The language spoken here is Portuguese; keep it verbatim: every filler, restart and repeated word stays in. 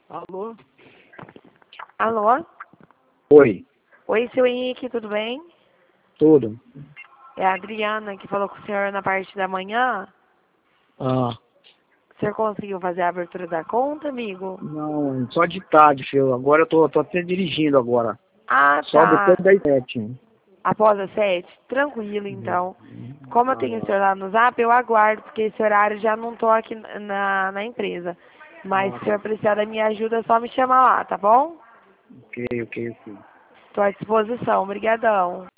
Alô? Alô? Oi, Oi, seu Henrique, tudo bem? tudo. É a Adriana que falou com o senhor na parte da manhã. Ah, O senhor conseguiu fazer a abertura da conta, amigo? não, só de tarde, filho. Agora eu tô, tô até dirigindo agora. Ah, Só depois tá. das sete. Após as sete? Tranquilo, então. Como eu Ah, tenho o senhor lá no Zap, eu aguardo, porque esse horário já não tô aqui na, na empresa. Mas se o senhor precisar da minha ajuda, é só me chamar lá, tá bom? ok, ok, ok. Estou à disposição. Obrigadão.